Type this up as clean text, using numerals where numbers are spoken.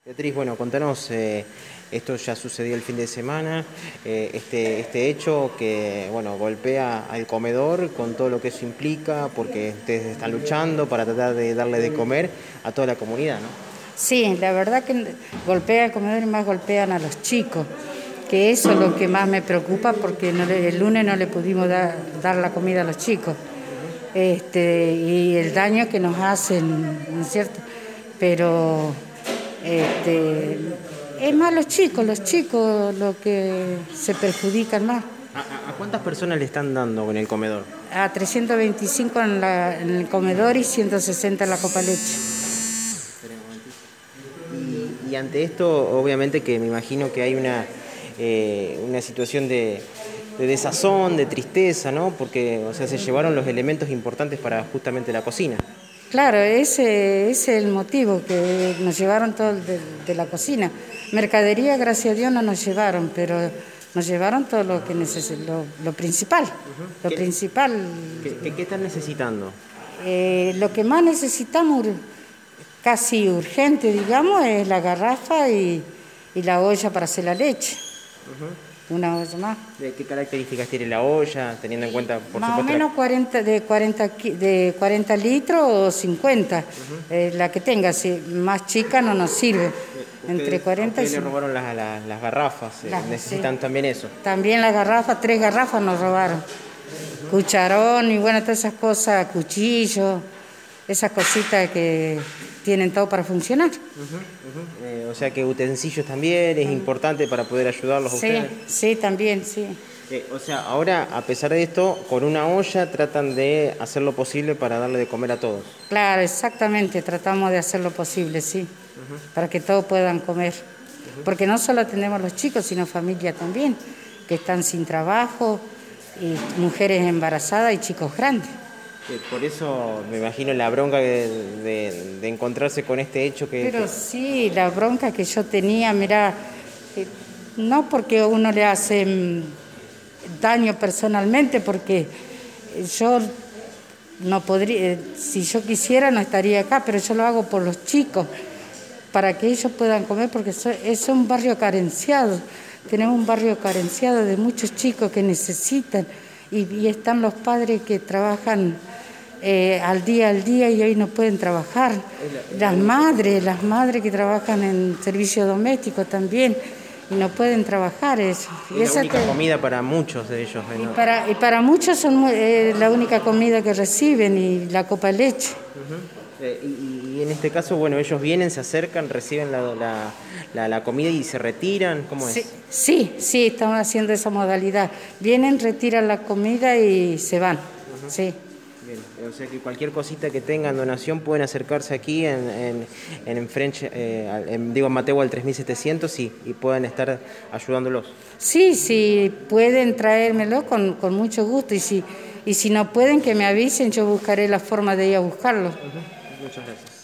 Beatriz, bueno, contanos, esto ya sucedió el fin de semana, este hecho que, bueno, golpea al comedor con todo lo que eso implica, porque ustedes están luchando para tratar de darle de comer a toda la comunidad, ¿no? Sí, la verdad que golpea al comedor y más golpean a los chicos, que eso es lo que más me preocupa porque el lunes no le pudimos dar la comida a los chicos. Y el daño que nos hacen, ¿no es cierto? Pero es más los chicos lo que se perjudican más. ¿A cuántas personas le están dando en el comedor? A 325 en el comedor y 160 en la copa leche. Y ante esto, obviamente que me imagino que hay una situación de desazón, de tristeza, ¿no? Porque, o sea, se llevaron los elementos importantes para justamente la cocina. Claro, ese es el motivo, que nos llevaron todo de la cocina. Mercadería, gracias a Dios, no nos llevaron, pero nos llevaron todo lo que lo principal. Lo principal. ¿Qué están necesitando? Lo que más necesitamos, casi urgente, digamos, es la garrafa y la olla para hacer la leche. Una olla más. ¿De qué características tiene la olla, teniendo en cuenta, por Más supuesto? o menos 40 litros o 50, la que tenga, si más chica no nos sirve. Entre 40 y 50. Le robaron las garrafas, necesitan sí. también eso. También las garrafas, 3 garrafas nos robaron. Cucharón y bueno, todas esas cosas, cuchillos, esas cositas que tienen todo para funcionar. O sea que utensilios también es importante para poder ayudarlos a ustedes. Sí, también, sí. O sea, ahora, a pesar de esto, con una olla tratan de hacer lo posible para darle de comer a todos. Claro, exactamente, tratamos de hacer lo posible, sí, para que todos puedan comer. Porque no solo tenemos los chicos, sino familia también, que están sin trabajo, y mujeres embarazadas y chicos grandes. Por eso me imagino la bronca de encontrarse con este hecho que... Pero sí, la bronca que yo tenía, mirá, no porque a uno le hace daño personalmente, porque yo no podría, si yo quisiera no estaría acá, pero yo lo hago por los chicos, para que ellos puedan comer, porque es un barrio carenciado, tenemos un barrio carenciado de muchos chicos que necesitan, y están los padres que trabajan al día y hoy no pueden trabajar, las madres que trabajan en servicio doméstico también, y no pueden trabajar eso. Es la única comida para muchos de ellos. ¿No? Y para muchos son la única comida que reciben y la leche. Y en este caso, bueno, ellos vienen, se acercan, reciben la comida y se retiran, ¿cómo es? Sí, estamos haciendo esa modalidad. Vienen, retiran la comida y se van, sí. Bien, o sea que cualquier cosita que tengan donación pueden acercarse aquí en French, en Mateo al 3700 y pueden estar ayudándolos. Sí, pueden traérmelo con mucho gusto y si no pueden que me avisen, yo buscaré la forma de ir a buscarlo. Muchas gracias.